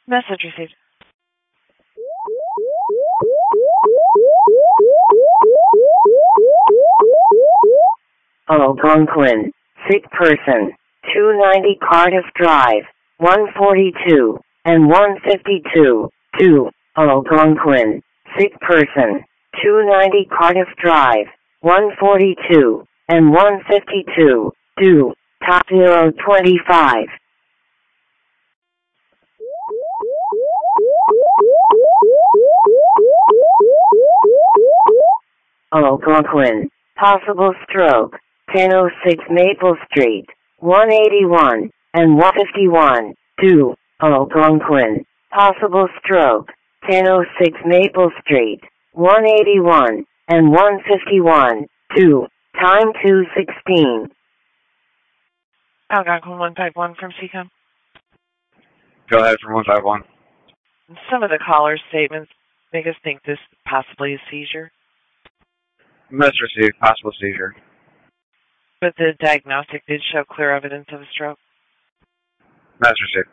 Message received. Algonquin, sick person, 290 Cardiff Drive, 142 and 152, 2, Algonquin, sick person, 290 Cardiff Drive, 142 and 152, 2, top 025. Algonquin, possible stroke, 1006 Maple Street, 181 and 151, 2, Algonquin, possible stroke, 1006 Maple Street, 181 and 151, 2, time 2:16. Algonquin 151 from CCOM. Go ahead from 151. Some of the caller's statements make us think this is possibly a seizure. Message received, possible seizure. But the diagnostic did show clear evidence of a stroke. Message received.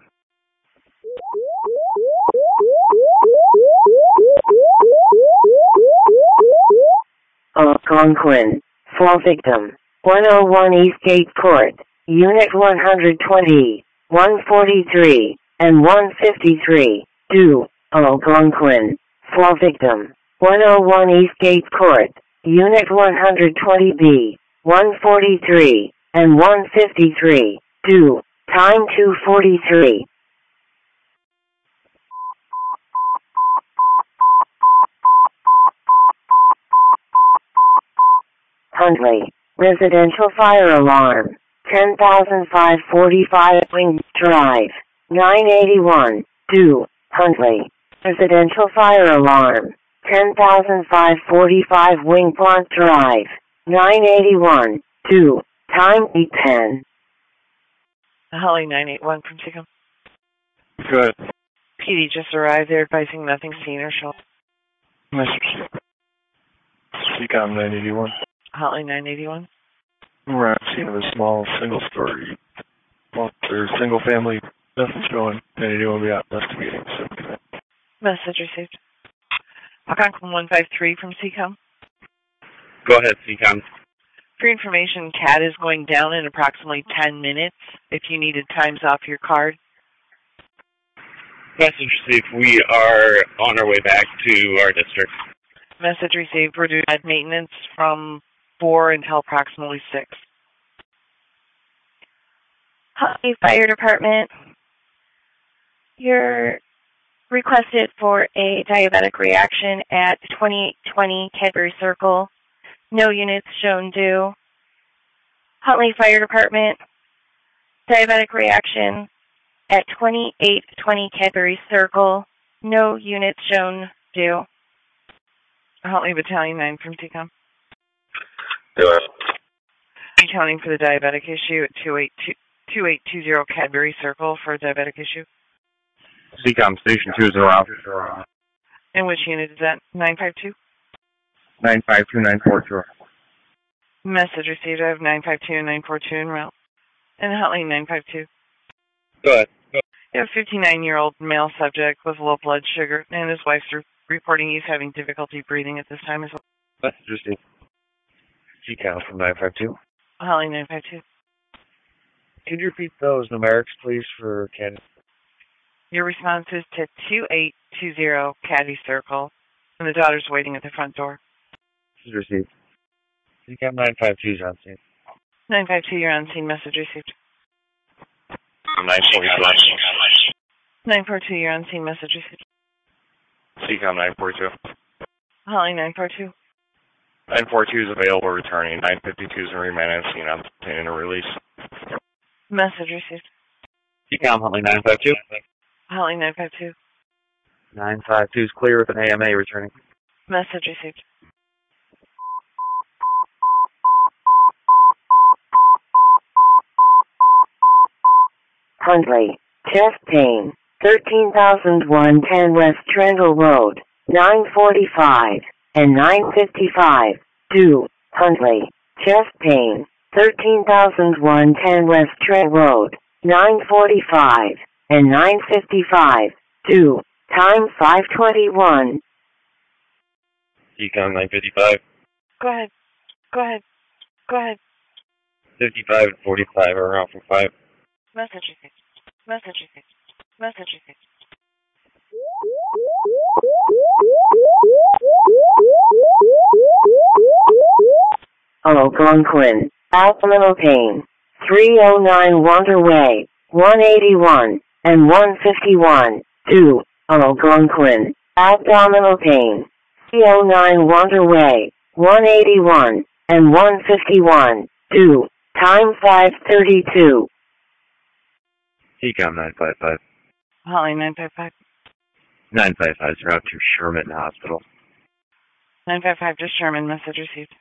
Algonquin, fall victim, 101 Eastgate Court, Unit 120, 143, and 153, 2, Algonquin, fall victim, 101 Eastgate Court, Unit 120B, 143, and 153, 2, time 2:43. Huntley, residential fire alarm, 10,545 Wing Drive, 981, 2, Huntley, residential fire alarm, 10,545 Wingplant Drive, 981, 2, time 8:10. Holly 981 from CCOM. Good. PD just arrived. They're advising nothing seen or shown. Message. CCOM 981. Holly 981. We're at scene of a small single-story, or single-family, nothing's going. 981 will be out investigating. So. Message received. Algonquin 153 from CCOM. Go ahead, CCOM. For information, CAT is going down in approximately 10 minutes if you needed times off your card. Message received. We are on our way back to our district. Message received. We're doing maintenance from 4 until approximately 6. Huntley Fire Department. You're requested for a diabetic reaction at 2820 Cadbury Circle. No units shown due. Huntley Fire Department. Diabetic reaction at 2820 Cadbury Circle. No units shown due. Huntley Battalion 9 from TCOM. Do it. Accounting for the diabetic issue at 2820 Cadbury Circle for a diabetic issue. CCOM Station 20. And which unit is that? 952? 952, 942. Message received. I have 952 and 942 en route. And Huntley 952. Go ahead. You have a 59-year-old male subject with low blood sugar, and his wife's reporting he's having difficulty breathing at this time as well. Message received. CCOM from 952. Holly 952. Could you repeat those numerics, please, for Candy? Your response is to 2820 Caddy Circle, and the daughter's waiting at the front door. Message received. CCOM 952 is on scene. 952, you're on scene. Message received. 942, you're on scene. Message received. CCOM 942. Holly 942. 942 is available, returning. 952 is in remand and scene. I'm obtaining a release. Message received. CCOM Huntley 952. Holly 952. 952 is clear with an AMA returning. Message received. Huntley, chest pain, 13,110 West Trendle Road, 945 and 955, 2, Huntley, chest pain, 13,110 West Trent Road, 945 and 955, 2. Time 5:21. Econ 955. Go ahead. Go ahead. Go ahead. 55 and 45 are out for 5. Message received. Message received. Message received. Algonquin, abdominal pain. 309 Wander Way, 181 and 151. 2. Algonquin, abdominal pain. 309 Wander Way, 181 and 151. 2. Time 5:32. Econ 955. Hotline 955. 955 are out to Sherman Hospital. 955 to Sherman. Message received.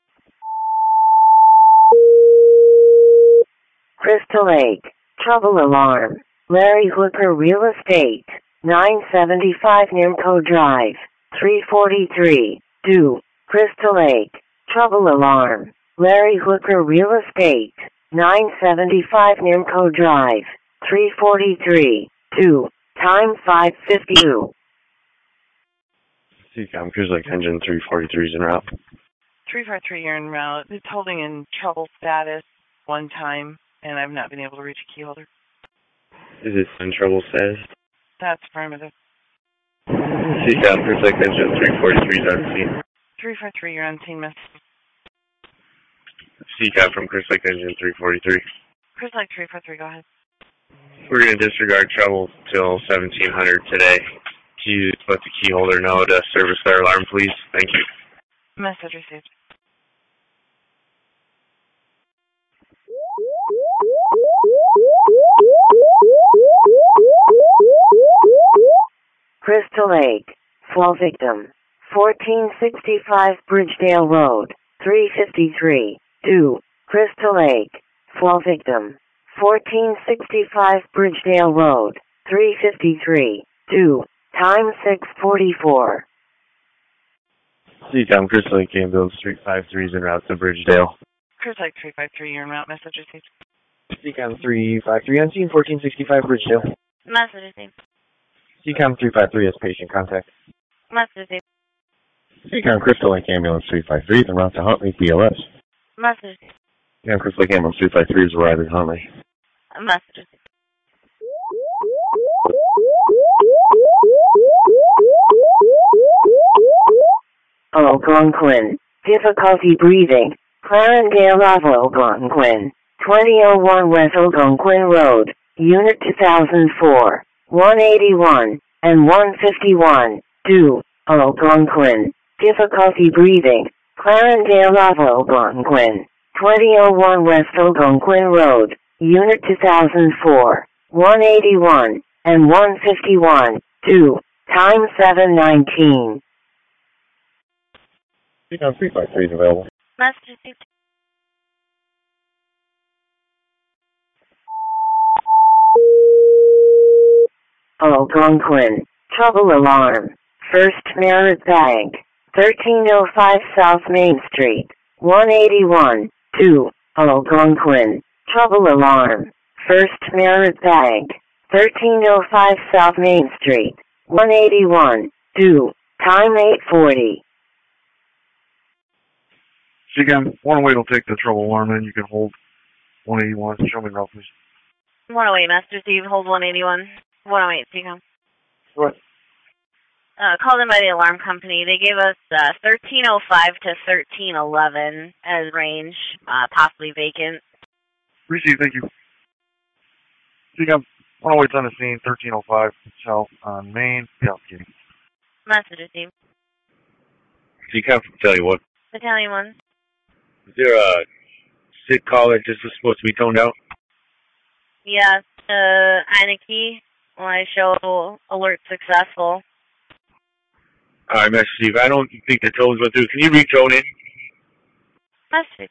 Crystal Lake, trouble alarm. Larry Hooker Real Estate, 975 Nimco Drive, 343. 2. Crystal Lake, trouble alarm. Larry Hooker Real Estate, 975 Nimco Drive, 343. 2. Time 5:52. Econ Cruise Lake Engine 343 is en route. 343, you're en route. It's holding in trouble status one time, and I've not been able to reach a key holder. Is this in trouble status? That's affirmative. Econ Cruise Lake Engine 343 is on scene. 343, you're on scene. Message. Econ from Cruise Lake Engine 343. Chris Lake 343, go ahead. We're going to disregard trouble till 1700 today. Can you let the key holder know to service their alarm, please? Thank you. Message received. Crystal Lake, fall victim. 1465 Bridgedale Road, 353. 2. Crystal Lake, fall victim. 1465 Bridgedale Road, 353. 2. Time 6:44. Econ Cruise Lake Ambulance 353 is en route to Bridgedale. Chris Lake 353, you're en route. Message received. Econ 353 on scene, 1465 Bridgedale. Message received. Econ 353 has patient contact. Message received. Econ Crystal Lake Ambulance 353 is en route to Huntley, BLS. Message received. Econ Crystal Lake Ambulance 353 is arriving at Huntley. Message received. Algonquin, difficulty breathing. Clarendale of Algonquin, 2001 West Algonquin Road, Unit 2004, 181 and 151. 2. Algonquin, difficulty breathing. Clarendale of Algonquin, 2001 West Algonquin Road, Unit 2004, 181 and 151. 2. Time 7:19. Econ 353 is available. Message received. Algonquin, trouble alarm. First Merit Bank, 1305 South Main Street, 181. 2. Algonquin, trouble alarm. First Merit Bank, 1305 South Main Street, 181. 2. Time 8:40. Econ, 108 will take the trouble alarm in. You can hold 181. Show me the route, please. 108, Master Steve, hold 181. 108, Econ. What? Called in by the alarm company. They gave us 1305 to 1311 as range, possibly vacant. Receive, thank you. Econ, 108's on the scene, 1305 South on Main. Yeah, kidding. Message received. Econ from Tell You What. Battalion 1. Is there a sick call that just was supposed to be toned out? Yes, Anarchy. When I show alert successful. Alright, Master Steve, I don't think the tones went through. Can you retone it? Message.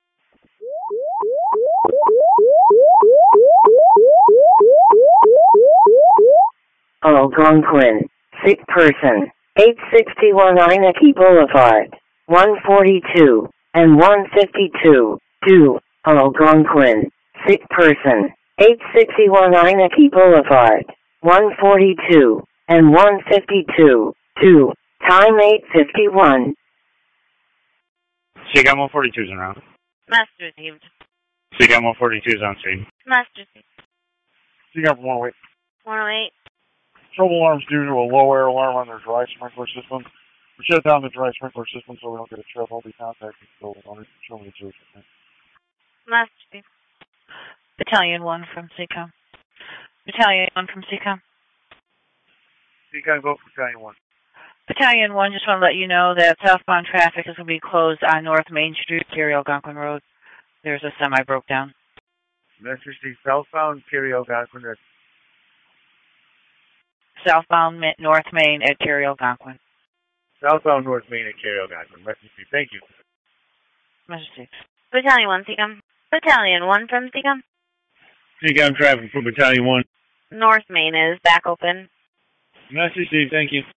Algonquin, sick person, 861 Inaki Boulevard, 142 and 152. 2. Algonquin, sick person, 861 Inaki Boulevard, 142 and 152. 2. Time 8:51. CCOM 142 is around. Message received. CCOM 142 is on scene. Message received. CCOM 108. 108. Trouble alarms due to a low air alarm on their dry sprinkler system. We shut down the dry sprinkler system so we don't get a trip. I'll be contacting the owner. Show me the truth. Message received. Battalion 1 from CCOM. Battalion 1 from CCOM. CCOM, go for Battalion 1. Battalion 1, just want to let you know that southbound traffic is going to be closed on North Main Street, Ontario-Algonquin Road. There's a semi broke down. Message received southbound Ontario-Algonquin Road. Southbound North Main at Ontario-Algonquin. Southbound North Main at Ontario-Algonquin. Message received. Thank you. Message received. Battalion 1, CCOM. Battalion 1 from CCOM. CCOM traffic for Battalion 1. North Main is back open. Message received. Thank you.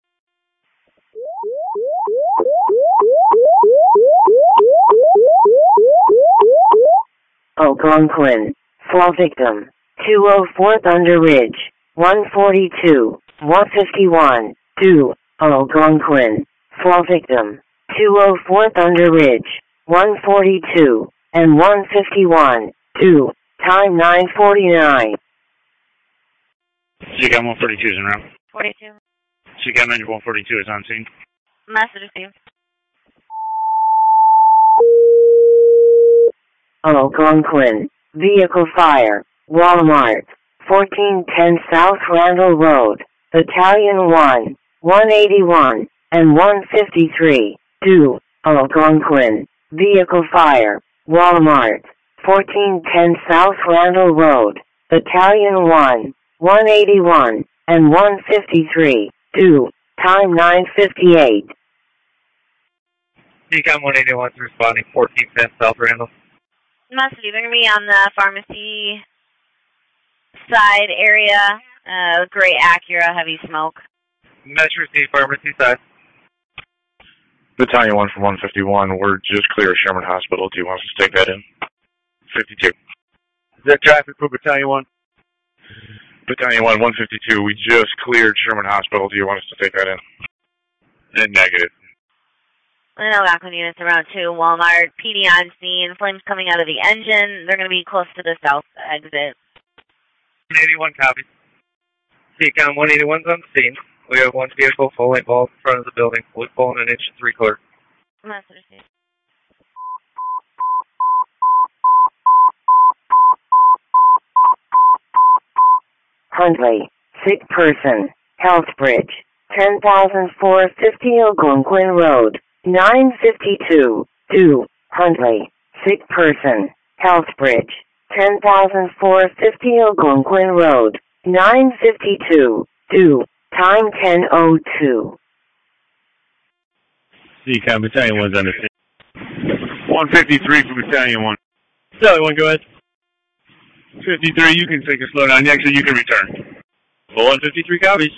Algonquin. Fall victim. 204 Thunder Ridge. 142. 151. 2. Algonquin. Fall victim. 204 Thunder Ridge. 142. And 151. 2. Time 9:49. CCOM 142 is around. 42. CCOM engine 142 is on scene. Message received. Algonquin. Vehicle fire. Walmart. 1410 South Randall Road. Battalion 1. 181 and 153. 2. Algonquin. Vehicle fire. Walmart. 1410 South Randall Road. Battalion 1. 181 and 153. 2. Time 9:58. CCOM 181 is responding 1410 South Randall. Message, they're going to be on the pharmacy side area. Gray Acura, heavy smoke. Message received, pharmacy side. Battalion 1 from 151. We're just clear of Sherman Hospital. Do you want us to take that in? 52. Is that traffic for Battalion 1? Battalion 1, 152. We just cleared Sherman Hospital. Do you want us to take that in? And negative. I know Algonquin units around 2. Walmart, PD on scene. Flames coming out of the engine. They're going to be close to the south exit. 181 copy. CCOM 181's on the scene. We have one vehicle full length ball in front of the building. Wood pole and an inch 3/4. Message received. Huntley. Sick person. Health Bridge. 10,450 Algonquin Road. 952. 2. Huntley. Sick person. Health Bridge. 10,450 Algonquin Road. 952. 2. Time 10:02. CCOM Battalion 1's on the scene. 153 for Battalion 1. Battalion 1, go ahead. 53, you can take a slow down. Actually, you can return. 153 copies.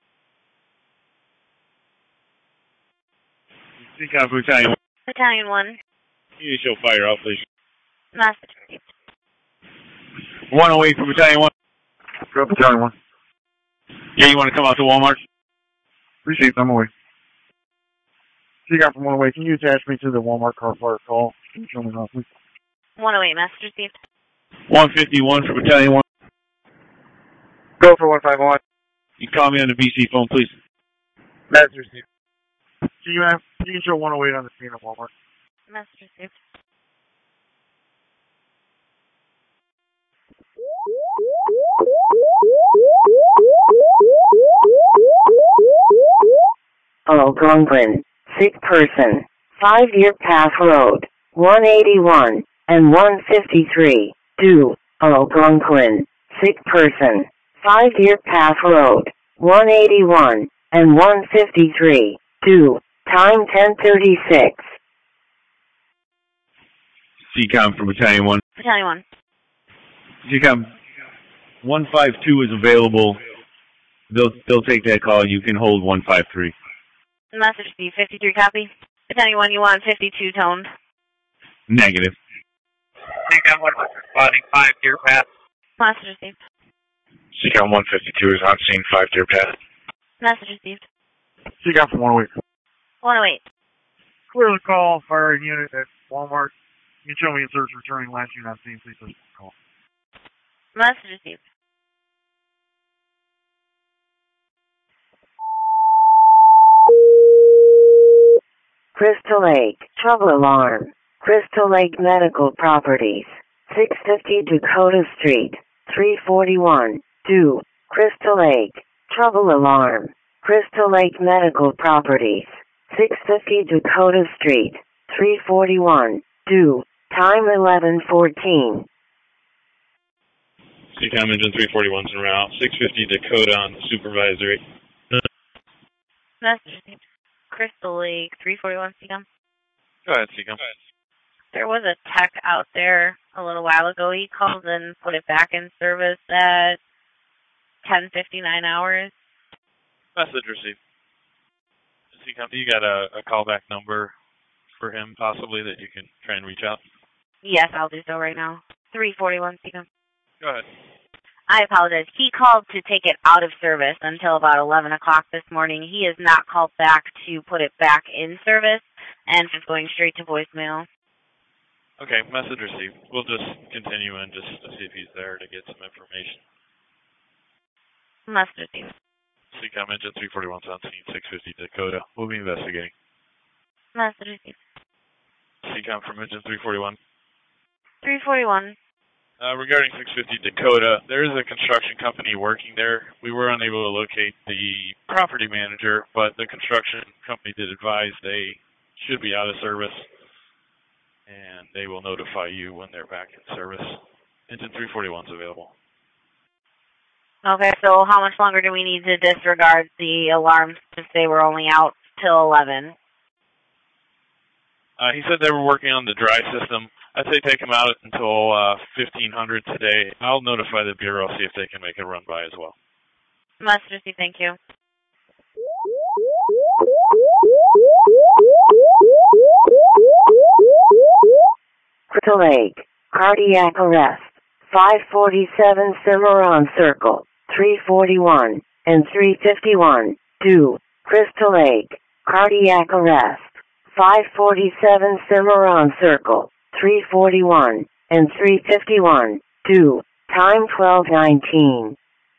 CCOM for Battalion 1. Battalion 1. You show fire out, please. Message received. 108 for Battalion 1. Go Battalion 1. Yeah, you want to come out to Walmart? Received. I'm away. CCOM from 108. Can you attach me to the Walmart car fire call? Can you show me how, please? 108. Message received. 151 for Battalion 1. Go for 151. You call me on the BC phone, please. Message received. You can show 108 on the scene at Walmart. Message received. Algonquin. Sick person. 5-year path road. 181 and 153. 2. Algonquin. Sick person. 5-year path road. 181 and 153. 2. Time 10:36. CCOM from Battalion 1. Battalion 1. CCOM 152 is available. They'll take that call. You can hold 153. Message received. 53 copy. Battalion 1, you want 52 toned. Negative. CCOM 1 responding 5-year path. Message received. CCOM 152 is on scene, 5-year path. Message received. CCOM from 108. 108. Clear the call, firing unit at Walmart. You can show me inserts returning last unit on scene, please listen to the call. Message received. Crystal Lake, trouble alarm. Crystal Lake Medical Properties, 650 Dakota Street, 341, 2, Crystal Lake, trouble alarm. Crystal Lake Medical Properties, 650 Dakota Street, 341, 2, time 11:14. CCOM engine 341's en route, 650 Dakota on the supervisory. Message received. Crystal Lake, 341 CCOM. Go ahead, CCOM. There was a tech out there a little while ago. He called and put it back in service at 10:59 hours. Message received. CCOM, you got a callback number for him possibly that you can try and reach out? Yes, I'll do so right now. 341 CCOM. Go ahead. I apologize. He called to take it out of service until about 11 o'clock this morning. He has not called back to put it back in service, and it's going straight to voicemail. Okay, message received. We'll just continue and just see if he's there to get some information. Message received. CCOM engine 341's on scene, 650 Dakota. We'll be investigating. Message received. CCOM from engine 341. 341. Regarding 650 Dakota, there is a construction company working there. We were unable to locate the property manager, but the construction company did advise they should be out of service, and they will notify you when they're back in service. Engine 341's available. Okay, so how much longer do we need to disregard the alarms since they were only out till 11? He said they were working on the dry system. I'd say take them out until 1500 today. I'll notify the Bureau, see if they can make a run by as well. Must receive, thank you. Crystal Lake, cardiac arrest, 547 Cimarron Circle, 341 and 351, 2, Crystal Lake, cardiac arrest, 547 Cimarron Circle, 341 and 351, 2, time 12:19.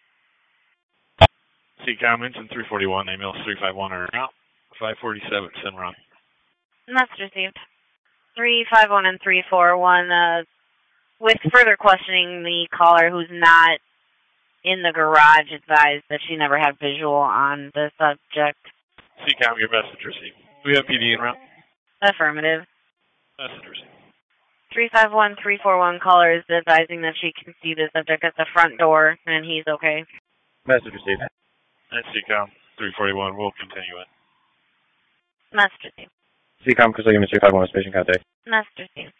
CCOM engine 341, AMILS 351 are out. 547 Cimarron. Must received. 351 and 341. With further questioning, the caller who's not in the garage advised that she never had visual on the subject. CCOM, your message received. We have PD en route. Affirmative. Message received. 351, 341 caller is advising that she can see the subject at the front door, and he's okay. Message received. And CCOM 341, we'll continue it. Message received. CCOM, Crystal Unit 351, patient contact. Message received.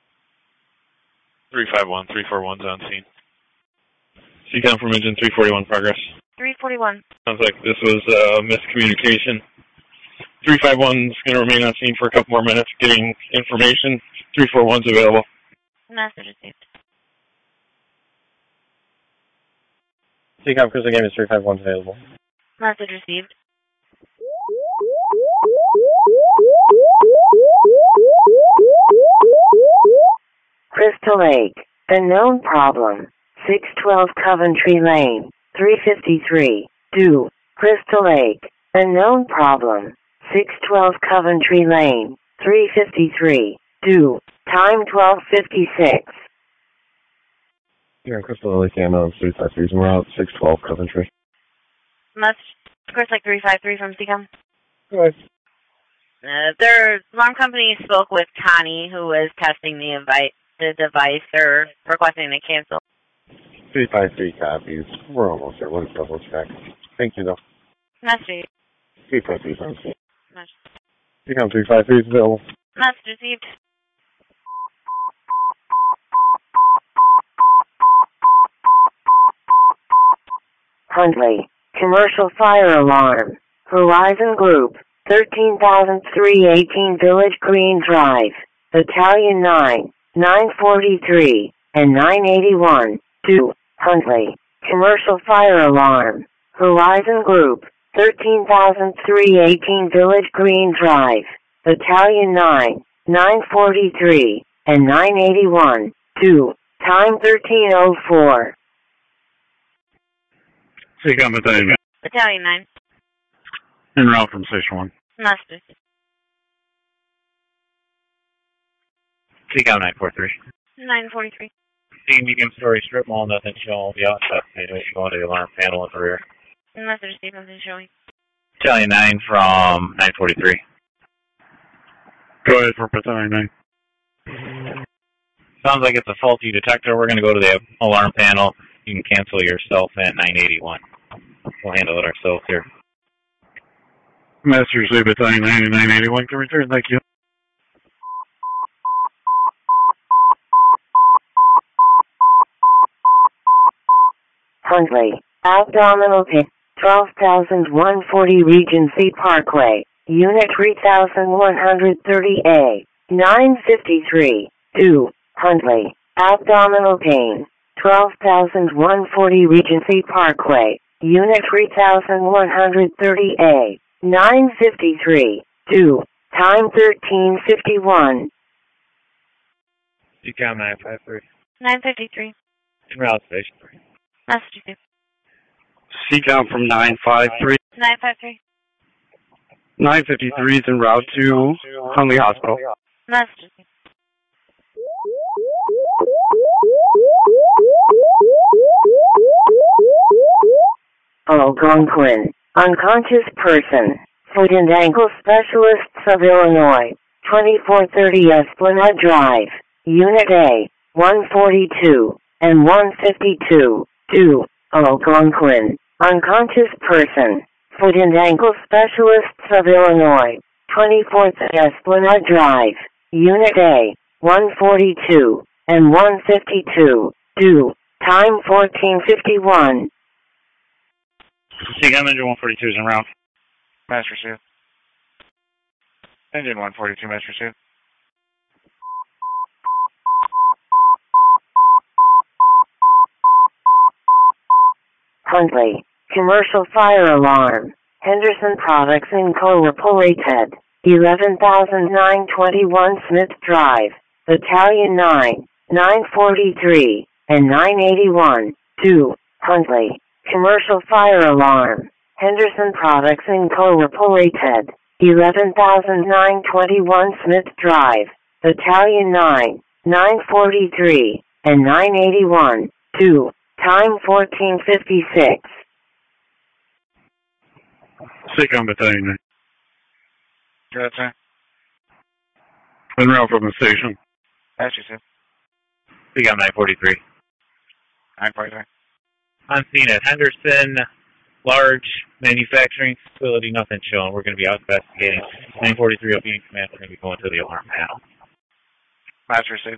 351, 341's on scene. CCOM from engine 341, progress. 341. Sounds like this was miscommunication. 351's going to remain on scene for a couple more minutes getting information. 341's available. Message received. CCOM, Crystal Unit 351's available. Message received. Crystal Lake, the known problem, 612 Coventry Lane, 353, 2, Crystal Lake, the known problem, 612 Coventry Lane, 353, 2, time 12:56. Here in Crystal Lake, ambulance 353, and we're out 612 Coventry. Message, Crystal Lake 353 from CCOM. Right. Their alarm company spoke with Connie, who was testing the device, or requesting to cancel. 353 copies. We're almost there. Let's double check. Thank you, though. Message. 353 from C. Message. CCOM 353 is available. Message received. Huntley, commercial fire alarm, Horizon Group, 13,318 Village Green Drive, Battalion 9, 943, and 981, 2, Huntley, commercial fire alarm, Horizon Group, 13,318 Village Green Drive, Battalion 9, 943, and 981, 2, time 13:04. Seacom Battalion. Battalion 9. En route from Station 1. Master. Seacom 943. 943. See medium story strip mall, nothing showing. Will be outside. Going to the alarm panel at the rear. Master Steve, nothing showing. Battalion 9 from 943. Go ahead for Battalion 9. Sounds like it's a faulty detector. We're going to go to the alarm panel. You can cancel yourself at 981. We'll handle it ourselves here. Master Steve, Battalion 9 and 981 can return. Thank you. Huntley, abdominal pain, 12,140 Regency Parkway, Unit 3130A, 953, 2, Huntley, abdominal pain, 12,140 Regency Parkway, Unit 3130A, 953, 2, time 13:51. Seacom 953. 953. En route Station 3. Master Steve. Seacom from 953. 953. 953 is en route to Huntley Hospital. Master Steve. Algonquin, unconscious person, foot and ankle specialists of Illinois, 2430 Esplanade Drive, Unit A, 142 and 152, 2, Algonquin, unconscious person, foot and ankle specialists of Illinois, 24th Esplanade Drive, Unit A, 142 and 152, 2, time 14:51. Seacom Engine 142 is en route. Master Chief. Engine 142, Master Chief. Huntley, commercial fire alarm, Henderson Products Incorporated, 11,921 Smith Drive, Battalion 9, 943, and 981, 2, Huntley, commercial fire alarm, Henderson Products Incorporated, 11,921 Smith Drive, Battalion 9, 943, and 981, 2, time 14:56. Seacom Battalion 9. Good, sir. En route from the station. Master Chief. Seacom 943. 943. On scene at Henderson, large manufacturing facility, nothing showing. We're going to be out investigating. 943 will be in command. We're going to be going to the alarm panel. Master Chief.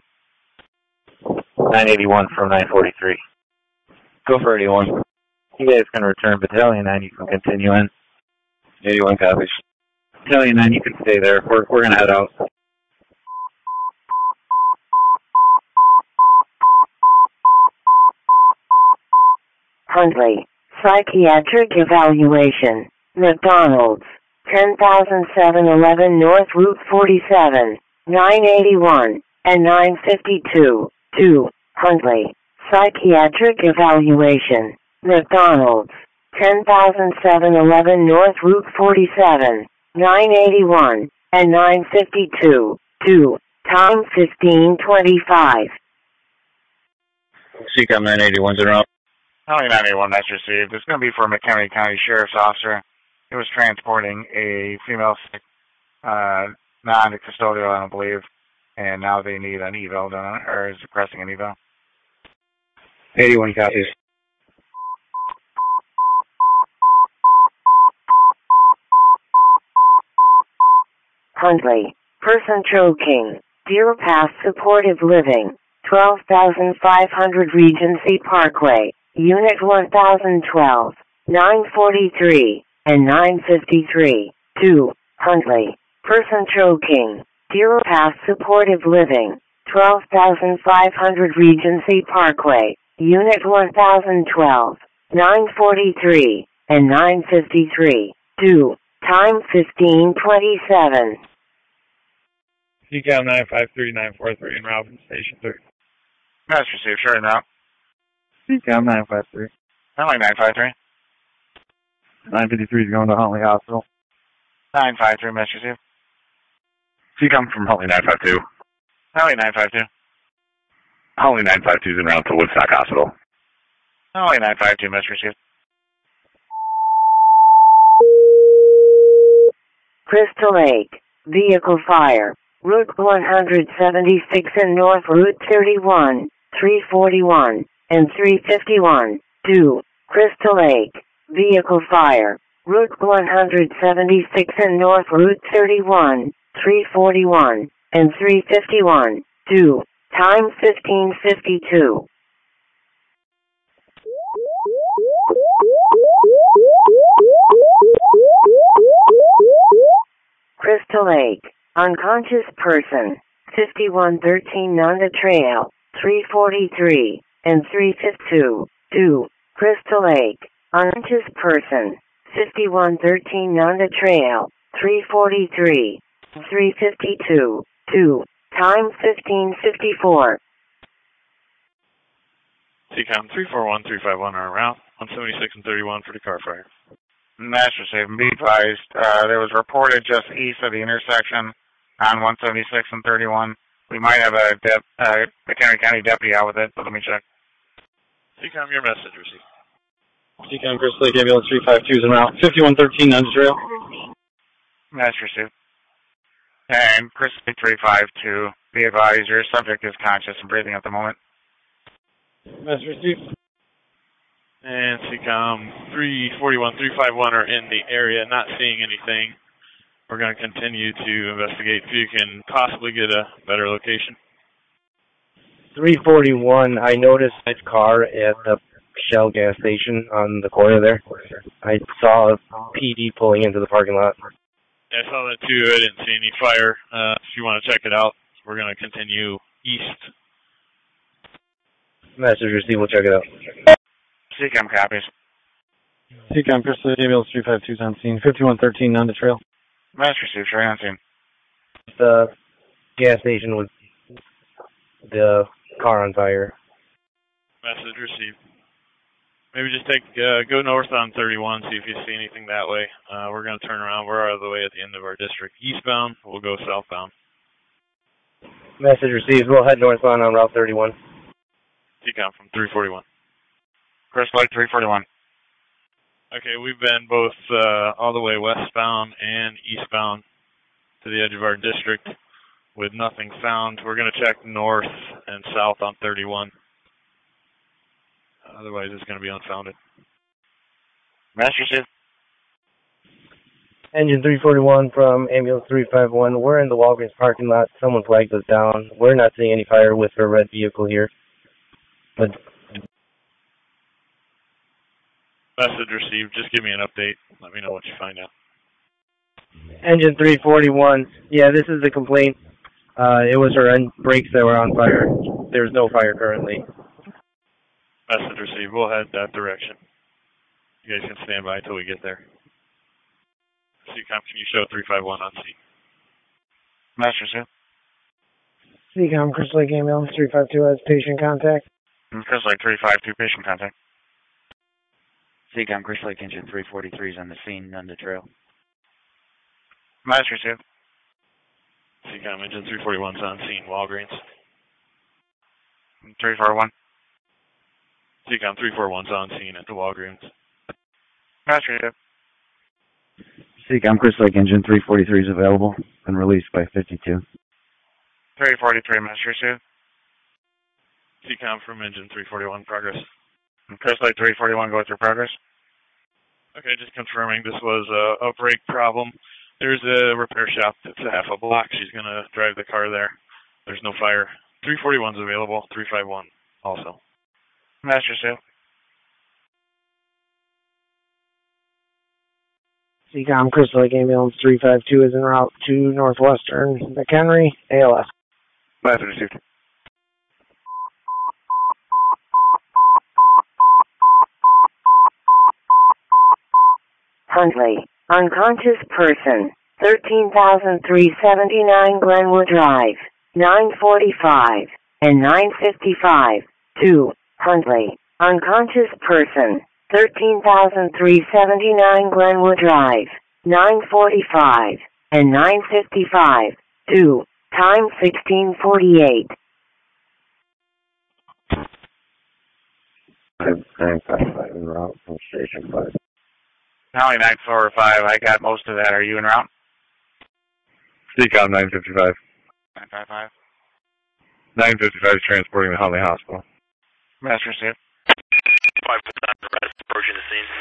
981 from 943. Go for 81. You guys can return Battalion 9. You can continue in. 81 copies. Battalion 9, you can stay there. We're going to head out. Huntley, psychiatric evaluation, McDonald's, 10,711 North Route 47, 981, and 952, 2, Huntley, psychiatric evaluation, McDonald's, 10,711 North Route 47, 981, and 952, 2, time 15:25. Seacom 981's en route. Only 981, Master Chief. It's going to be for a McHenry County Sheriff's Officer. He was transporting a female sick, non-custodial, I don't believe, and now they need an eval done, or is requesting an eval. 81 copies. Huntley, person choking, Deer Path Supportive Living, 12,500 Regency Parkway, Unit 1012, 943, and 953, 2, Huntley, person choking, Deer Path Supportive Living, 12,500 Regency Parkway, Unit 1012, 943, and 9:53. 2. Time 15:27. CCAM 953-943 in Robin Station 3. That's received. Sure enough. CCAM 953. Huntley 953. 953 is going to Huntley Hospital. 953, message received. CCAM from Huntley 952. Huntley 952. Huntley 952 is en route to Woodstock Hospital. Huntley 952, message received. Crystal Lake. Vehicle fire. Route 176 and North Route 31, 341, and 351. 2. Crystal Lake. Vehicle fire. Route 176 and North Route 31, 341, and 351. 2. Time 15:52. Crystal Lake. Unconscious person. 5113 Nanda Trail, 343, and 352. 2. Crystal Lake. Unconscious person. 5113 Nanda Trail, 343, 352. 2. Time 15:54. CCOM 341-351 are en route. 176 and 31 for the car fire. That's received. Be advised, there was reported just east of the intersection on 176 and 31. We might have a McHenry County deputy out with it, but let me check. CCOM, your message received. CCAM Crystal Lake Ambulance 352 is en route. 5113 Nanda Trail. That's received. And Chris 352, be advised, your subject is conscious and breathing at the moment. Message received. And CCOM 341-351 are in the area, not seeing anything. We're going to continue to investigate if you can possibly get a better location. 341, I noticed that car at the Shell gas station on the corner there. I saw a PD pulling into the parking lot. I saw that too. I didn't see any fire. If you want to check it out, we're going to continue east. Message received, we'll check it out. CCAM copies. CCAM Crystal Lake Ambulance 352 is on scene. 5113 Nanda Trail. Message received, sure, on scene. The gas station was the car on fire. Message received. Maybe just go north on 31, see if you see anything that way. We're going to turn around. We're out of the way at the end of our district. Eastbound, we'll go southbound. Message received. We'll head northbound on Route 31. CCOM from 341. Crystal Lake 341. Okay, we've been both all the way westbound and eastbound to the edge of our district with nothing found. We're going to check north and south on 31. Otherwise, it's going to be unfounded. Massachusetts. Engine 341 from Ambulance 351. We're in the Walgreens parking lot. Someone flagged us down. We're not seeing any fire with a red vehicle here. But message received. Just give me an update. Let me know what you find out. Engine 341. Yeah, this is the complaint. It was our brakes that were on fire. There's no fire currently. Message received. We'll head that direction. You guys can stand by until we get there. CCOM, can you show 351 on scene? Message received. CCOM, Crystal Lake Ambulance 352 has patient contact. Crystal Lake 352, patient contact. CCOM, Crystal Lake Engine 343 is on the scene on the trail. Message received. CCOM, Engine 341 is on scene, Walgreens. 341. CCOM 341 is on scene at the Walgreens. Message received. CCOM, Crystal Lake Engine 343 is available and released by 52. 343, message received. CCOM from Engine 341, progress. Crystal Lake 341, go through progress. Okay, just confirming this was a brake problem. There's a repair shop that's a half a block. She's going to drive the car there. There's no fire. 341's available, 351 also. Message received. CCOM, Crystal Lake Ambulance 352 is en route to Northwestern McHenry, ALS. Message received. Huntley, unconscious person, 13,379 Glenwood Drive, 945 and 955. 2. Huntley, unconscious person, 13,379 Glenwood Drive, 945 and 955. 2. Time 1648. 955 en route from Station 5. Tally 945, I got most of that. Are you en route? CCOM 955. 955. 955 is transporting to Huntley Hospital. Master Suit. 5 approaching the scene.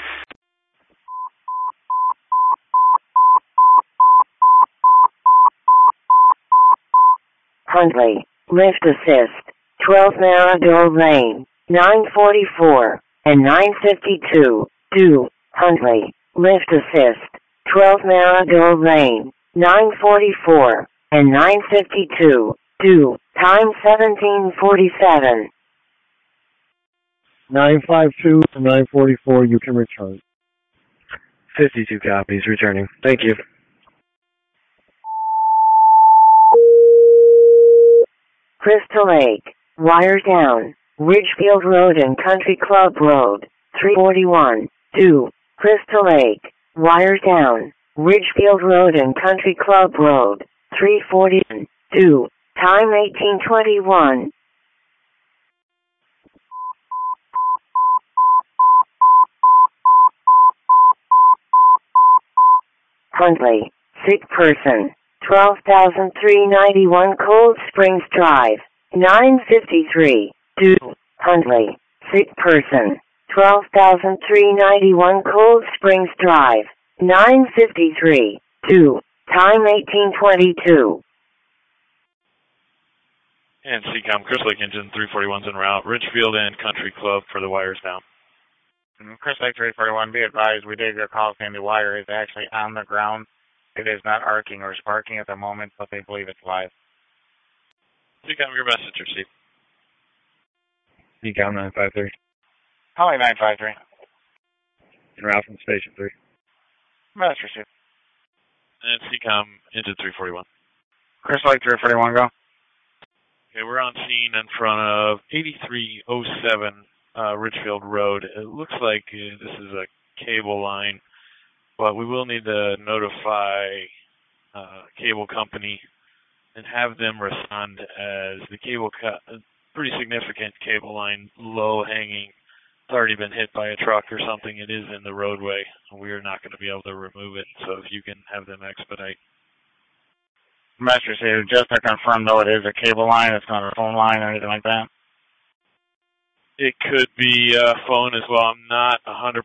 Huntley, lift assist, 12 Marador Lane, 944 and 952. 2. Huntley, lift assist, 12 Marador Lane, 944 and 952. 2. Time 1747. 952 to 944, you can return. 52 copies, returning. Thank you. Crystal Lake, wire down, Ridgefield Road and Country Club Road, 341. 2. Crystal Lake, wire down, Ridgefield Road and Country Club Road, 340. 2. Time 1821. Huntley, sick person, 12,391 Cold Springs Drive, 953. 2. Huntley, sick person, 12,391 Cold Springs Drive, 953. 2. Time 1822. And CCOM, Crystal Lake Engine 341's en route. Ridgefield and Country Club for the wires down. Crystal Lake 341, be advised, we did get a call saying the wire is actually on the ground. It is not arcing or sparking at the moment, but they believe it's live. CCOM, your message received. CCOM 953. Holly 953. En route from Station 3. Master Suit. And CCOM, Engine 341. Crystal Lake 341, go. Okay, we're on scene in front of 8307 Ridgefield Road. It looks like this is a cable line, but we will need to notify cable company and have them respond as the cable pretty significant cable line, low hanging. It's already been hit by a truck or something. It is in the roadway. We are not going to be able to remove it, so if you can have them expedite. Master Suit, just to confirm though, it is a cable line. It's not a phone line or anything like that. It could be a phone as well. I'm not 100%.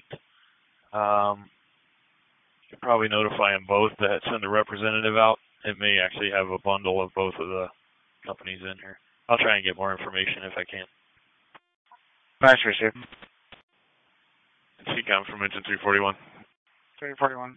You could probably notify them both that send a representative out. It may actually have a bundle of both of the companies in here. I'll try and get more information if I can. Master Suit. CCOM from Engine 341. 341.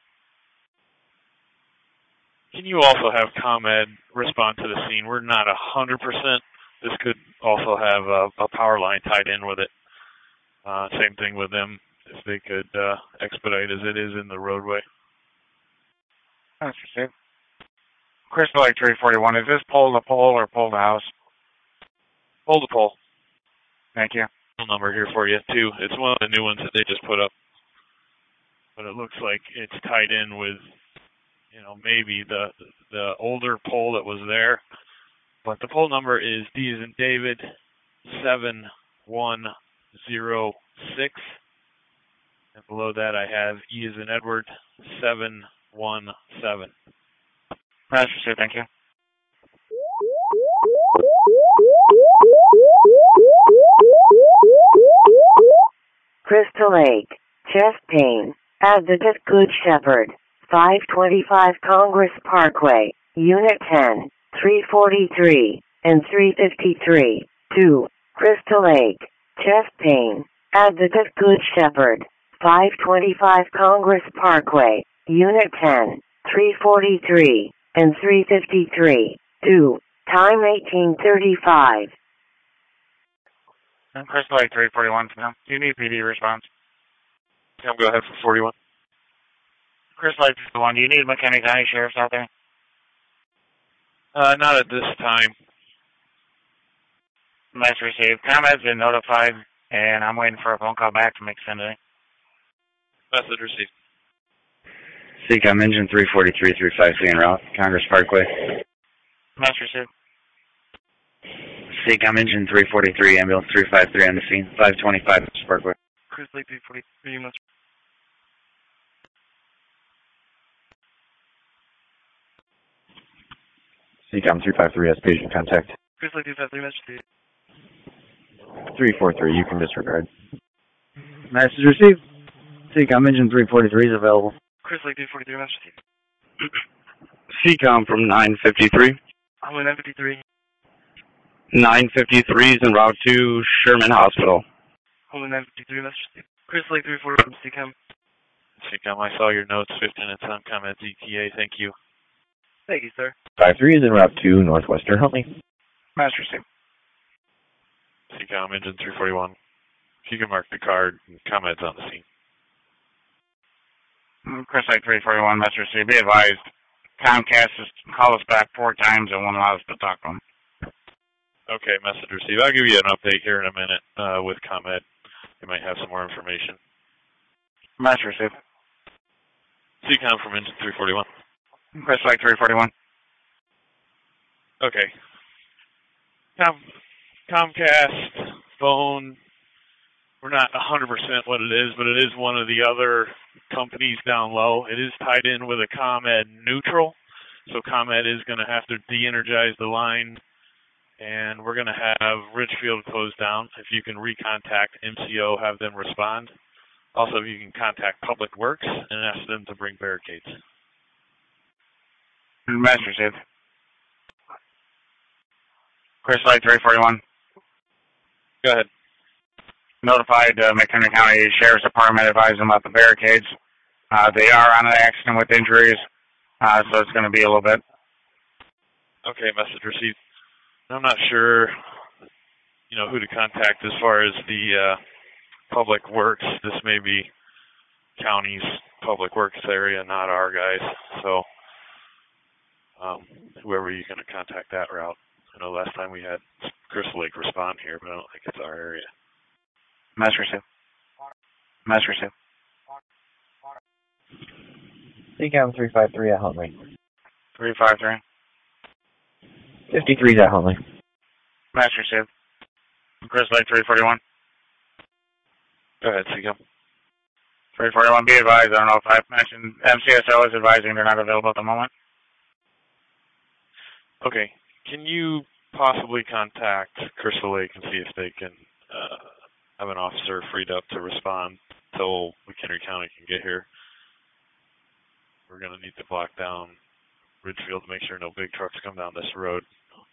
Can you also have ComEd respond to the scene? We're not 100%. This could also have a power line tied in with it. Same thing with them, if they could expedite as it is in the roadway. Master Suit. Crystal Lake 341, is this pole to pole or pole to house? Pole to pole. Thank you. Number here for you, too. It's one of the new ones that they just put up. But it looks like it's tied in with, maybe the older pole that was there. But the pole number is D as in David 7106. And below that I have E as in Edward 717. Master Suit, thank you. Crystal Lake, chest pain, Advocate Good Shepherd, 525 Congress Parkway, Unit 10, 343 and 353. 2. Crystal Lake, chest pain, Advocate Good Shepherd, 525 Congress Parkway, Unit 10, 343 and 353. 2. Time 1835. Crystal Lake 341, do you need PD response? Go ahead for 41. Chris Lake 1, do you need McHenry County Sheriffs out there? Not at this time. Message received. ComEd's been notified, and I'm waiting for a phone call back from Xfinity. Message received. CCOM engine 343-353 en route, Congress Parkway. Message received. CCOM engine 343, ambulance 353 on the scene, 525 Parkway. Chris Lake 343, message. CCOM 353 has patient contact. Chris Lake 353, message. 343, you can disregard. Message received. CCOM engine 343 is available. Chris Lake 343, message. CCOM from 953. Highway 953. 953 is en route to Sherman Hospital. Highway 953, message. Chris Lake 343 from CCOM. CCOM, I saw your notes, 15 minutes on ComEd ETA, thank you. Thank you, sir. 53 is en route to Northwestern Huntley. Message received. CCOM engine 341. If you can mark the card, ComEd's on the scene. Chris Lake 341, message received. Be advised, Comcast has called us back 4 times and won't allow us to talk to them. Okay, message received. I'll give you an update here in a minute with ComEd. You might have some more information. Message received. CCOM from engine 341. Chris Lake 341. Okay. Comcast phone, we're not 100% what it is, but it is one of the other companies down low. It is tied in with a ComEd neutral, so ComEd is going to have to de-energize the line, and we're going to have Richfield closed down. If you can recontact MCO, have them respond. Also, if you can contact Public Works and ask them to bring barricades. Message received. Chris Lake 341. Go ahead. Notified McHenry County Sheriff's Department, advised them about the barricades. They are on an accident with injuries, so it's going to be a little bit. Okay, message received. I'm not sure, who to contact as far as the Public Works. This may be county's Public Works area, not our guys. So, whoever you're going to contact that route. I know last time we had Crystal Lake respond here, but I don't think it's our area. Message received. Message received. CCOM 353 at Huntley. 353. 53 is at Huntley. Message received. Chris Lake 341. Go ahead, CCOM. 341, be advised, I don't know if I've mentioned, MCSO is advising they're not available at the moment. Okay. Can you possibly contact Crystal Lake and see if they can have an officer freed up to respond until McHenry County can get here? We're going to need to block down Ridgefield to make sure no big trucks come down this road.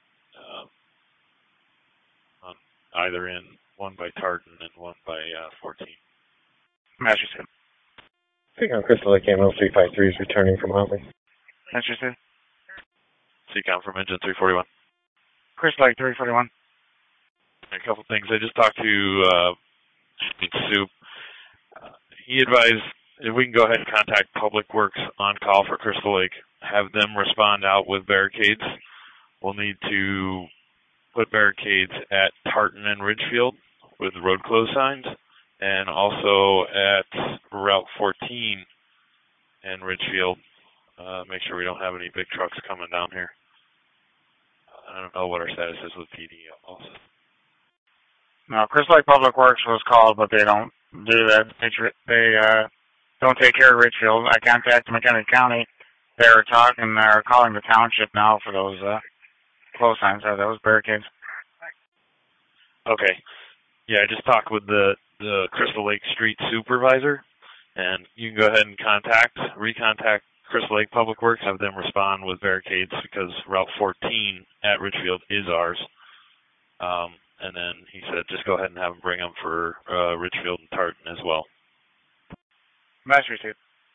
On either end, one by Tartan and one by 14. Massachusetts. CCOM Crystal Lake Ambulance 353 is returning from Huntley. Massachusetts. CCOM from engine 341. Chris Lake 341. A couple things. I just talked to Soup. He advised if we can go ahead and contact Public Works on call for Crystal Lake, have them respond out with barricades. We'll need to put barricades at Tartan and Ridgefield with road close signs, and also at Route 14 and Ridgefield. Make sure we don't have any big trucks coming down here. I don't know what our status is with PD also. No, Crystal Lake Public Works was called, but they don't do that. They don't take care of Richfield. I contacted McHenry County. They're calling the township now for those close signs, or those barricades. Okay. Yeah, I just talked with the Crystal Lake Street supervisor, and you can go ahead and recontact Crystal Lake Public Works, have them respond with barricades because Route 14 at Ridgefield is ours. And then he said just go ahead and have them bring them for Ridgefield and Tartan as well. Master receipt.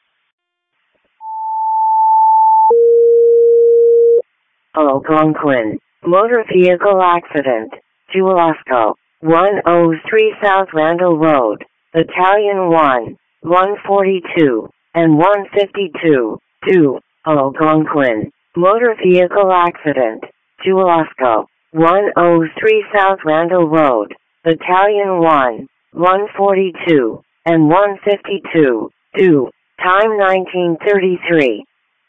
Algonquin. Motor vehicle accident. Julasco. 103 South Randall Road. Battalion 1. 142. and 152, 2, Algonquin. Motor vehicle accident. Julasco, 103 South Randall Road, Battalion 1, 142, and 152, 2, time 1933.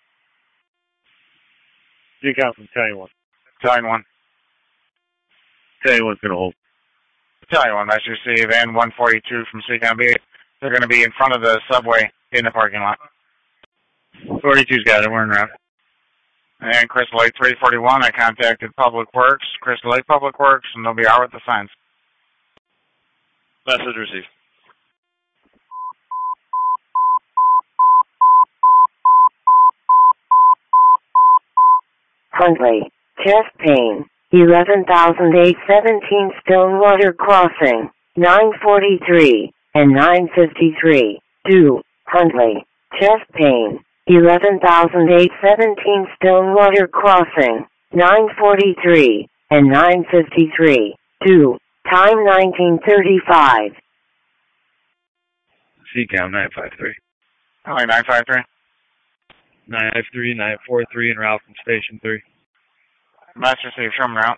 Decom from Battalion 1. Battalion 1. Battalion 1's going to hold. Battalion 1, that's received, and 142 from CCOM B. They're going to be in front of the subway in the parking lot. 42's got it, we're in route. And Crystal Lake 341, I contacted Public Works, Crystal Lake Public Works, and they'll be out with the signs. Message received. Huntley, chest pain, 11,817 Stonewater Crossing, 943 and 953, 2, Huntley, chest pain, 11,817 Stonewater Crossing, 943 and 953, 2, time 1935. CCOM 953. Only 953. 953, 943, en route from Station 3. Master Steve, Sherman route.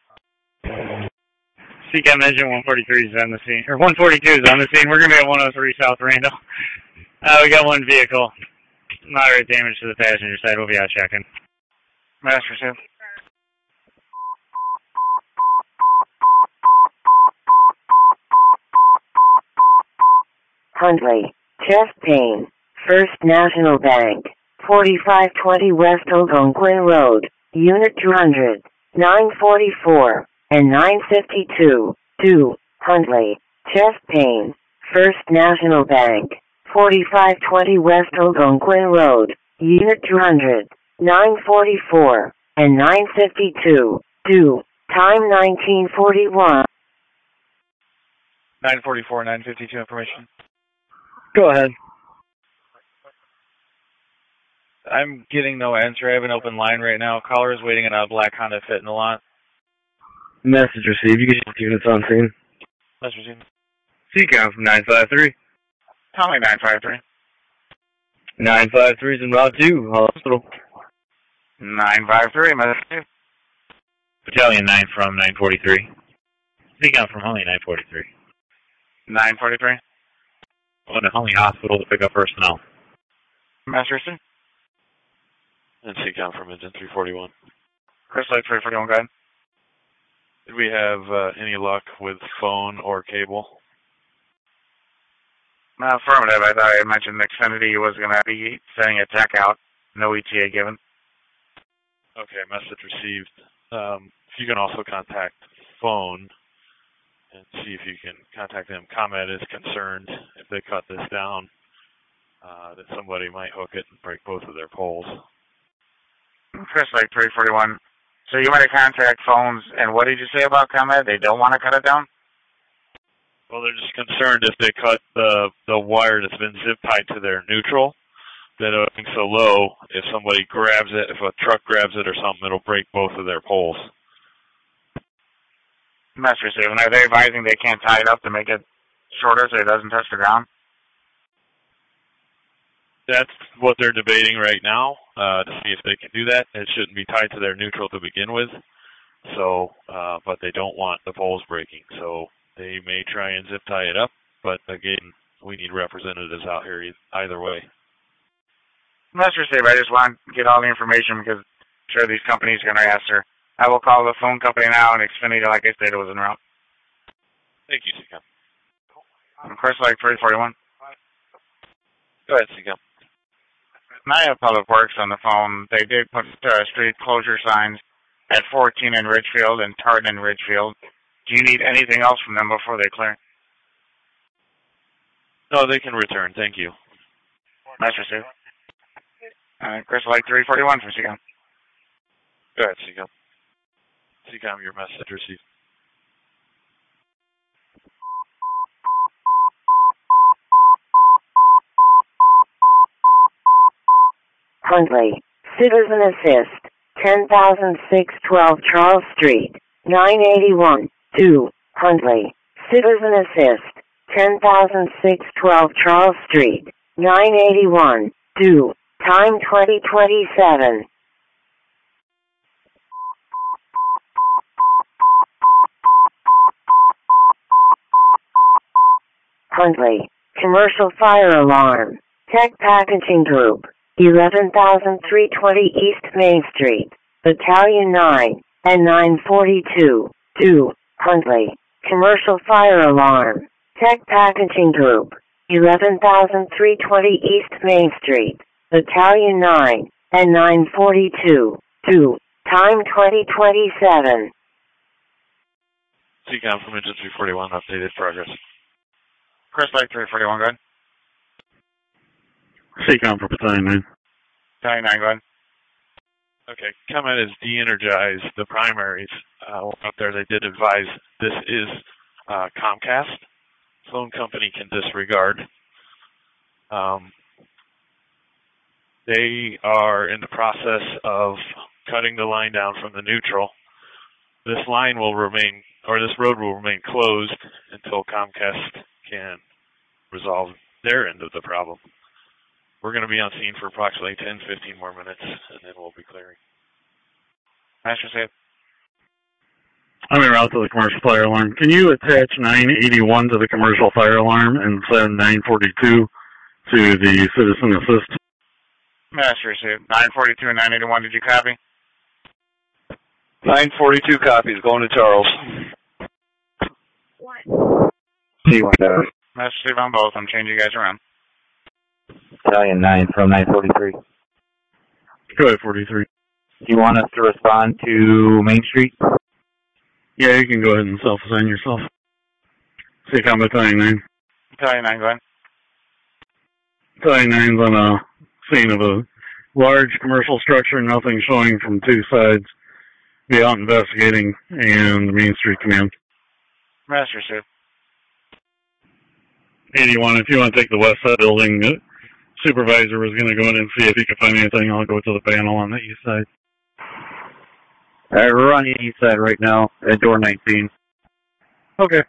CCOM engine 143 is on the scene, or 142 is on the scene. We're going to be at 103 South Randall. We got one vehicle. Moderate damage to the passenger side. We'll be out checking. Master Steve. Huntley, chest pain, First National Bank, 4520 West Algonquin Road, Unit 200, 944 and 952, 2, Huntley, chest pain, First National Bank, 4520 West Algonquin Road, Unit 200, 944 and 952, 2, time 1941. 944, 952 information. Go ahead. I'm getting no answer. I have an open line right now. Caller is waiting in a black Honda Fit in the lot. Message received. You can just units on scene. Message received. CCOM from 953. Tommy 953. 953 is en route to hospital. 953, message. Battalion 9 from 943. CCOM from Huntley 943. 943. Going to Huntley Hospital to pick up personnel. Master Racing. And CCOM from engine 341. Crystal Lake 341, go ahead. Did we have any luck with phone or cable? Affirmative. I thought I mentioned Xfinity was going to be sending a tech out. No ETA given. Okay, message received. If you can also contact phone and see if you can contact them. ComEd is concerned if they cut this down that somebody might hook it and break both of their poles. Crystal Lake 341. So you want to contact phones, and what did you say about ComEd? They don't want to cut it down? Well, they're just concerned if they cut the wire that's been zip tied to their neutral, that it'll be so low, if somebody grabs it, if a truck grabs it or something, it'll break both of their poles. Master Receiving. Are they advising they can't tie it up to make it shorter so it doesn't touch the ground? That's what they're debating right now, to see if they can do that. It shouldn't be tied to their neutral to begin with, so, but they don't want the poles breaking, so they may try and zip tie it up, but again, we need representatives out here either way. Master Receiving, I just want to get all the information because I'm sure these companies are going to ask her. I will call the phone company now, and Xfinity, like I said, it was en route. Thank you, CCOM. Crystal Lake 341. Go ahead, CCOM. I have Public Works on the phone. They did put street closure signs at 14 in Ridgefield and Tartan in Ridgefield. Do you need anything else from them before they clear? No, they can return. Thank you. Master Received. Crystal Lake 341 from CCOM. Go ahead, CCOM. CCOM, your message received. Huntley, Citizen Assist, 10,612 Charles Street, 981, 2, Huntley, Citizen Assist, 10,612 Charles Street, 981, 2, time 2027. Huntley, commercial fire alarm, Tech Packaging Group, 11,320 East Main Street, Battalion 9, and 942, 2, Huntley, commercial fire alarm, Tech Packaging Group, 11,320 East Main Street, Battalion 9, and 942, 2, time 2027. CCOM from Engine 341, updated progress. Chris Lake 341, go ahead. CCOM for Battalion 9. Battalion 9, go ahead. Okay, ComEd has de-energized the primaries. Up there they did advise this is Comcast. Phone company can disregard. They are in the process of cutting the line down from the neutral. This line will remain, or this road will remain closed until Comcast can resolve their end of the problem. We're going to be on scene for approximately 10-15 more minutes, and then we'll be clearing. Master Safe. I'm en route to the commercial fire alarm. Can you attach 981 to the commercial fire alarm and send 942 to the citizen assist? Master Safe. 942 and 981, did you copy? 942 copies, going to Charles. Master Safe on both. I'm changing you guys around. Battalion 9 from 943. Go ahead, 43. Do you want us to respond to Main Street? Yeah, you can go ahead and self-assign yourself. CCOM Battalion 9. Battalion 9, go ahead. Battalion 9's on a scene of a large commercial structure, nothing showing from two sides. Be out investigating, and the Main Street Command. Master Safe. 81, if you want to take the west side building, the supervisor was going to go in and see if he could find anything. I'll go to the panel on the east side. Alright, we're on the east side right now, at door 19. Okay.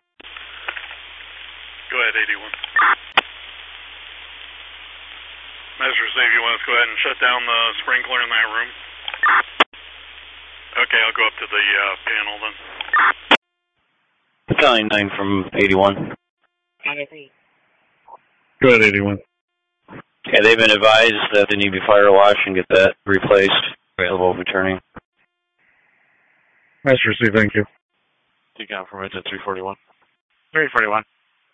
Go ahead, 81. Master Safe, you want us to go ahead and shut down the sprinkler in that room? Okay, I'll go up to the panel then. Battalion 9 from 81. Go ahead, 81. Yeah, they've been advised that they need to be fire washed and get that replaced. Available returning. Master C, thank you. CCOM from Engine 341. 341.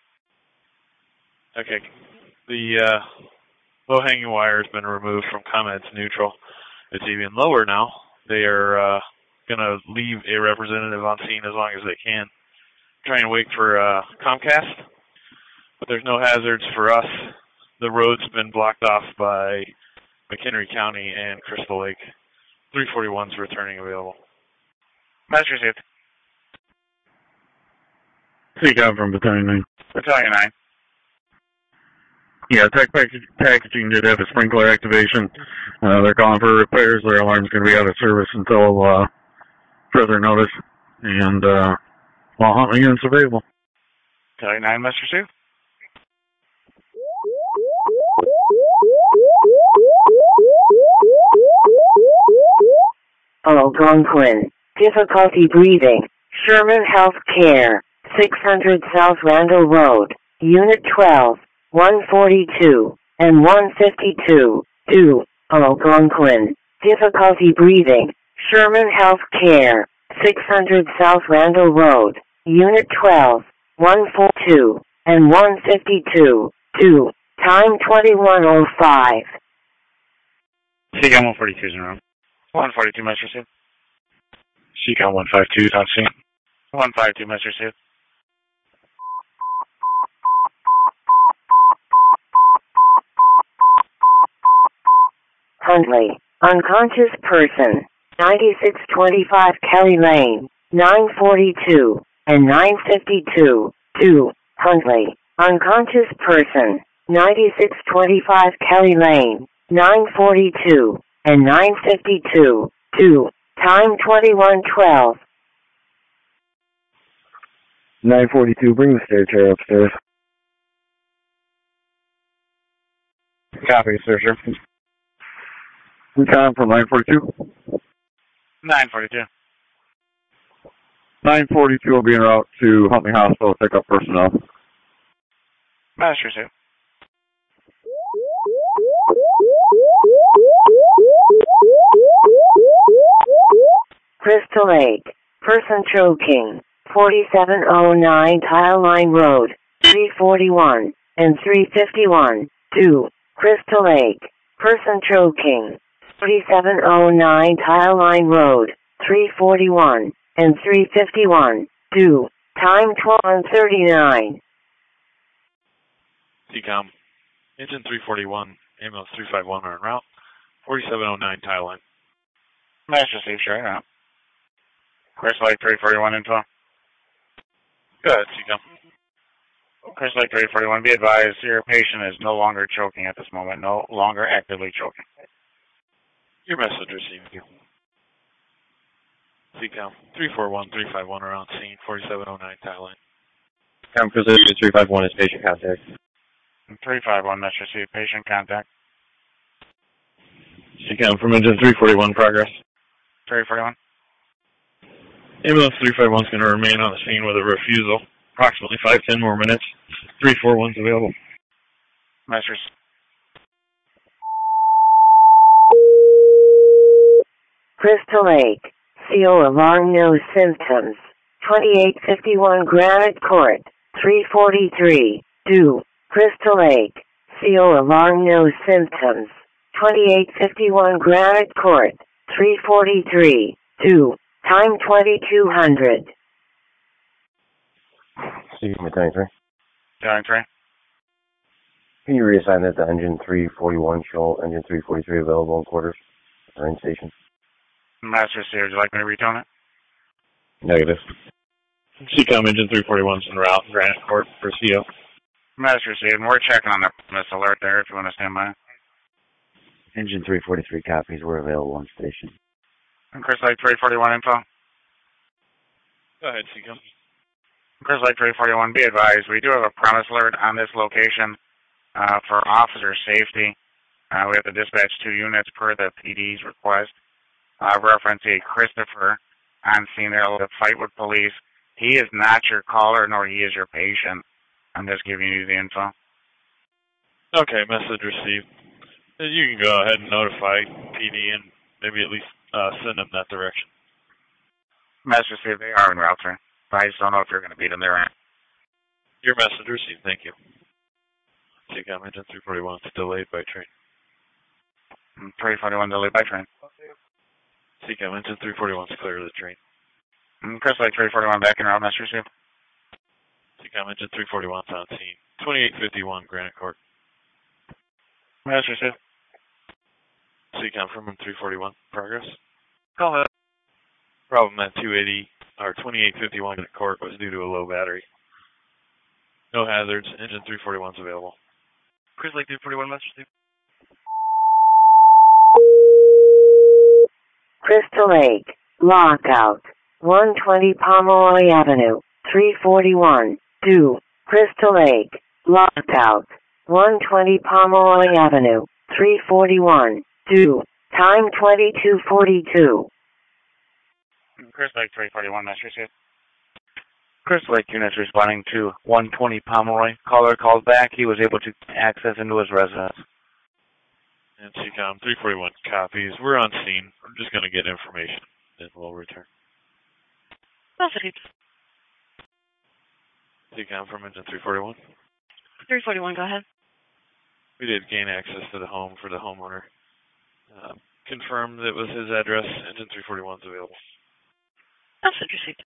Okay. The low-hanging wire has been removed from ComEd's neutral. It's even lower now. They are going to leave a representative on scene as long as they can. Trying to wait for Comcast, but there's no hazards for us. The road's been blocked off by McHenry County and Crystal Lake. 341's returning available. Master Safe. CCOM from Battalion 9. Battalion 9. Yeah, Tech Packaging did have a sprinkler activation. They're calling for repairs. Their alarm's going to be out of service until further notice. And while Huntley unit's available. Battalion 9, Master Safe. Algonquin, difficulty breathing, Sherman Health Care, 600 South Randall Road, Unit 12, 142, and 152, 2, Algonquin, difficulty breathing, Sherman Health Care, 600 South Randall Road, Unit 12, 142, and 152, 2, time 21:05. CCOM 142 is in room. 142, Master Safe. CCOM 152 is on scene. 152, Master Safe. Huntley, unconscious person, 9625 Kelly Lane, 942, and 952, 2, Huntley, unconscious person, 9625 Kelly Lane, 942, and 952, 2, time 21:12. 942, bring the stair chair upstairs. Copy, sir. Recon from 942. 942. 942 will be en route to Huntley Hospital to pick up personnel. Master 2. Crystal Lake. Person choking. 4709 Tile Line Road. 341 and 351. 2. Crystal Lake. Person choking. 4709 Tile Line Road. 341 and 351. 2. Time 12:39. CCOM. Engine 341, ambulance 351 are en route. 4709 Tile Line. Master Steve, sure now. Crystal Lake 341 info. Go ahead, CCOM. Crystal Lake 341, be advised, your patient is no longer choking at this moment, no longer actively choking. Your message received. CCOM 341, 351 are on scene. 4709 Tile Line. Crystal Lake 351 is patient contact. 351, that's received. Patient contact. CCOM from engine 341, progress. 341. Ambulance 351 is going to remain on the scene with a refusal. Approximately 5-10 more minutes. 341's available. Masters. Crystal Lake. CO alarm, no symptoms. 2851 Granite Court. 343. 2. Crystal Lake. CO alarm, no symptoms. 2851 Granite Court. 343. 2. Time 2200. Battalion 3. Battalion 3. Can you reassign that to engine 341, show engine 343 available in quarters or in station? Master C, would you like me to retone it? Negative. CCOM engine 341's en route, Granite Court for CO. Master C, and we're checking on the miss alert there if you want to stand by. Engine 343 copies were available on station. And Crystal Lake 341 info. Go ahead, CCOM. Crystal Lake 341, be advised, we do have a premise alert on this location for officer safety. We have to dispatch 2 units per the PD's request. Reference a Christopher on scene there to fight with police. He is not your caller, nor he is your patient. I'm just giving you the info. Okay, message received. You can go ahead and notify PD and maybe at least send them that direction. Master C, they are en route, sir. I just don't know if you're going to beat them there. Your message received, thank you. CCOM engine 341 is delayed by train. 341 delayed by train. CCOM engine 341 is clear of the train. Crystal Lake 341 back in route, Master C. CCOM engine 341 is on scene. 2851 Granite Court. Master C. CCOM from 341, progress. Go ahead. Problem at 280 or 2851 Granite Court was due to a low battery. No hazards. Engine 341 is available. Crystal Lake 341, Master C. Crystal Lake. Lockout. 120 Pomeroy Avenue. 341. 2. Crystal Lake. Lockout. 120 Pomeroy Avenue. 341. 2. Time 22:42. Crystal Lake 341, Master C. Crystal Lake units responding to 120 Pomeroy. Caller called back. He was able to access into his residence. And CCOM 341 copies. We're on scene. I'm just going to get information, then we'll return. Master C. CCOM from engine 341. 341, go ahead. We did gain access to the home for the homeowner. Confirmed that was his address. Engine 341 is available. Message received.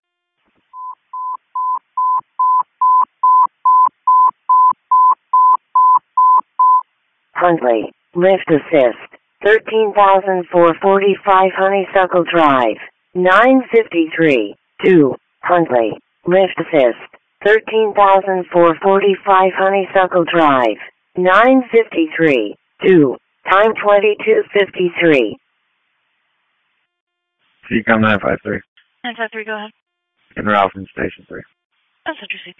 Huntley. Lift assist. 13,445 Honeysuckle Drive. 953. 2. Huntley. Lift assist. 13,445 Honeysuckle Drive. 953. 2. Time 22:53. CCOM 953. 953, go ahead. En route from Station 3. Message received.